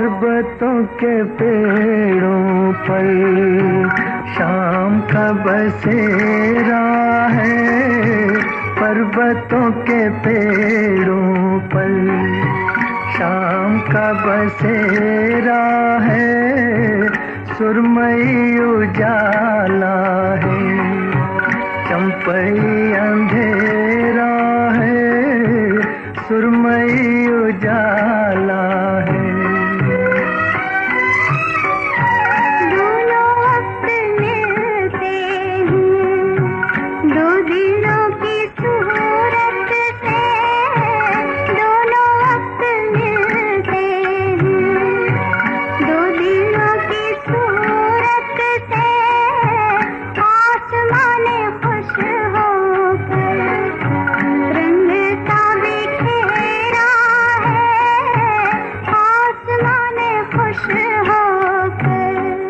पर्वतों के पेड़ों पर शाम का बसेरा है। पर्वतों के पेड़ों पर शाम का बसेरा है। सुरमई उजाला है, चंपई अंधेरा है। सुरमई उजाला है। दोनों वक्त मिलते हैं, दो दिलों की सूरत से। दोनों वक्त मिलते हैं, दो दिलों की सूरत से। आसमाने खुश होकर रंगता बिखेरा है। आसमाने खुश होकर।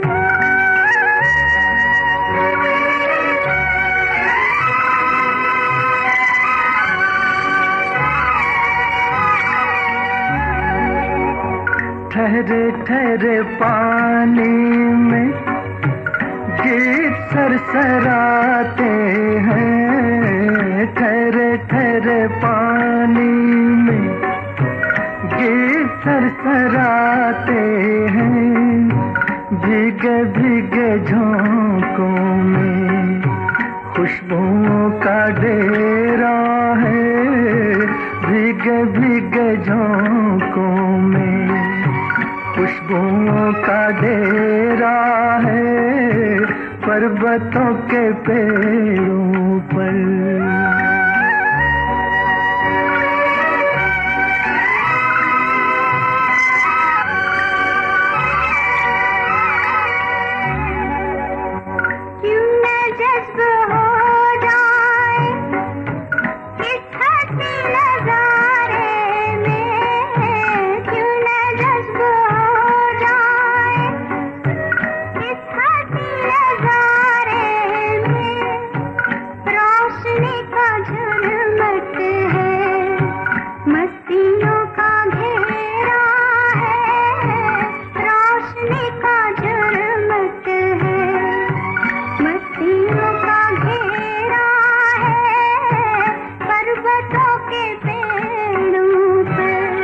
ठहरे ठहरे पानी में गीत सरसराते हैं। ठहरे ठहरे पानी में गीत सरसराते हैं। भीगे भीगे झोंकों में खुशबुओं का डेरा है। भीगे भीगे झोंकों में खुशबुओं का डेरा है। पर्वतों के पेड़ों पर क्यों न जज्ब हो जाए इस हंसी नजारे में। क्यों न जज्ब हो जाए इस हंसी नजारे में। रोशनी का झुरमुट है, मस्तियों का घेरा है। रोशनी का झुरमुट है, मस्तियों का घेरा है। पर्वतों के पेड़ों पर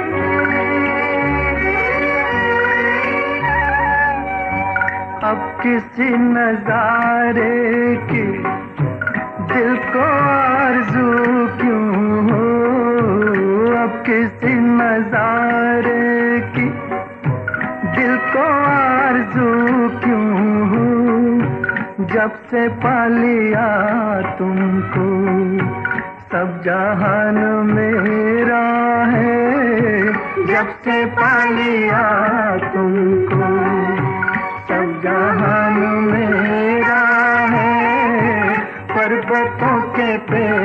अब किसी नजारे की दिल को आरज़ू क्यों हो। अब किसी नजारे की दिल को आरज़ू क्यों हो। जब से पा लिया तुमको सब जहान मेरा है। जब से पा लिया तुमको सब जहान मेरा है। पर्वतों के पेड़